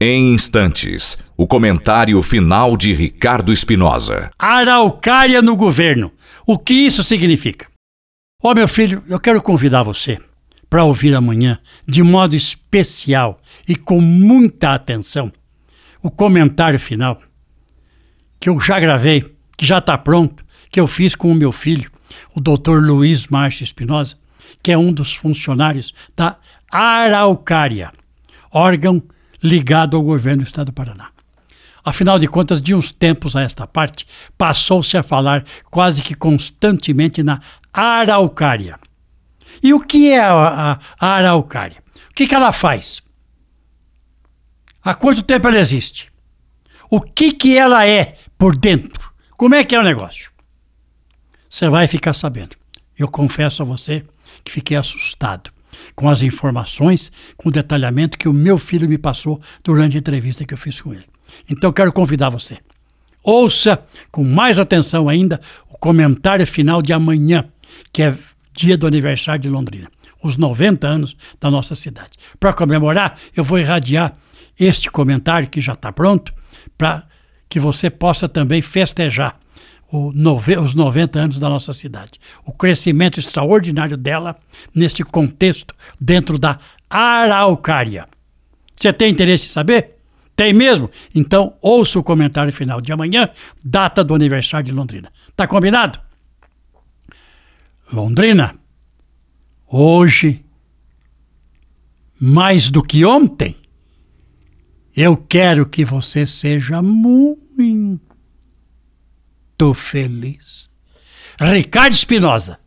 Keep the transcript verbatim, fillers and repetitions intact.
Em instantes, o comentário final de Ricardo Espinosa. Araucária no governo. O que isso significa? Ó, meu filho, eu quero convidar você para ouvir amanhã, de modo especial e com muita atenção, o comentário final que eu já gravei, que já está pronto, que eu fiz com o meu filho, o doutor Luiz Márcio Espinosa, que é um dos funcionários da Araucária, órgão ligado ao governo do estado do Paraná. Afinal de contas, de uns tempos a esta parte, passou-se a falar quase que constantemente na Araucária. E o que é a, a, a Araucária? O que, que ela faz? Há quanto tempo ela existe? O que, que ela é por dentro? Como é que é o negócio? Você vai ficar sabendo. Eu confesso a você que fiquei assustado com as informações, com o detalhamento que o meu filho me passou durante a entrevista que eu fiz com ele. Então eu quero convidar você. Ouça com mais atenção ainda o comentário final de amanhã, que é dia do aniversário de Londrina, os noventa anos da nossa cidade. Para comemorar, eu vou irradiar este comentário que já está pronto, para que você possa também festejar o nove, os noventa anos da nossa cidade. O crescimento extraordinário dela neste contexto dentro da Araucária. Você tem interesse em saber? Tem mesmo? Então ouça o comentário final de amanhã, data do aniversário de Londrina. Tá combinado? Londrina, hoje, mais do que ontem, eu quero que você seja muito feliz. Ricardo Espinosa.